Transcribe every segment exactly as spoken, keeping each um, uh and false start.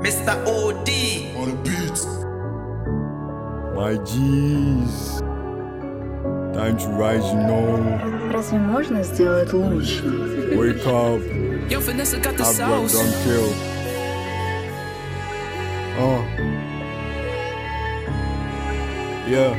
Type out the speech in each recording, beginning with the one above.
Mister O D on the beats. My G's, time to rise, you know. Разве можно сделать лучше? Wake up, Yo, Vanessa got the have blood, sauce. don't kill. Uh. Yeah.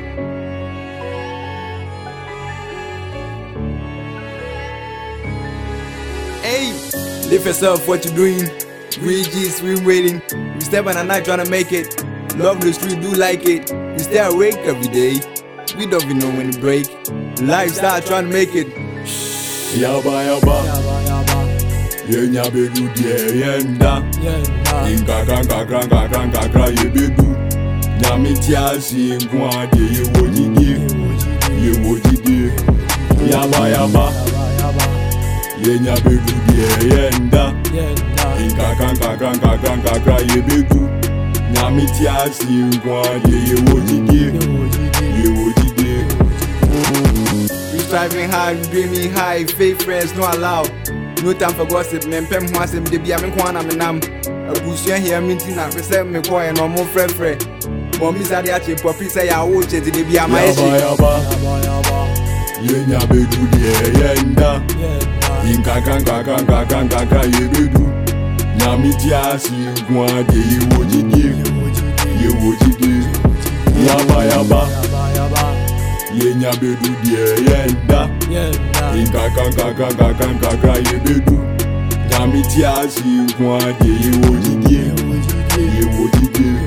Hey, lift yourself, what you doing? We G's, we waiting. We step on a night trying to make it. Love the street, do like it. We stay awake every day. We don't even know when to break. Lifestyle trying to make it. Yaba yaba, yenya bedu die yenda. Inka kanka kanka kanka kanka yebedu. Nyami tiasi nkwa de yewojidi, yewojidi. Yaba yaba, yenya bedu die yenda. Inka kanka kanka kanka kanka yebedu. Nyami tiasi nkwa de yewojidi, yewojidi. We striving hard, we dreaming high. Fake friends no allowed. No time for gossip. Men pem ho asem de bia me kwana me nam. Abusuan here meeting na say me koy no mo frɛ frɛ. Mommy say ya che popi say ya wo che de bia ma Yaba echi. yaba, yenya bedu die yenda. Inka kanka kanka kanka kanka yebedu. Nyami tiasi nkwa de yewojidi, yewojidi. Yaba yaba, yenya bedu die yenda. Inka kanka kanka kanka kanka yebedu. Nyami tiasi nkwa de yewojidi, yewojidi.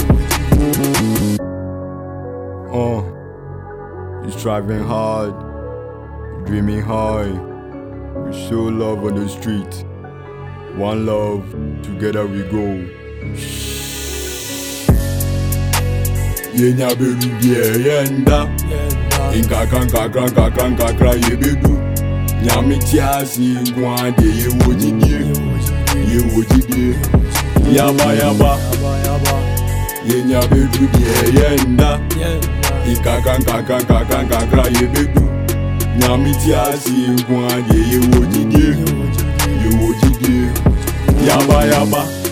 Uh, you striving hard, dreaming high. We show love on the street. One love, together we go. Yenya bedu die yenda. Inka kanka kanka kanka kanka yebedu. Nyami tiasi nkwa de yewojidi, yewojidi. Yaba yaba, yenya bedu die yenda. Inka kanka kanka kanka kanka yebedu. Nyami tiasi nkwa de yewojidi, yewojidi. Yaba yaba.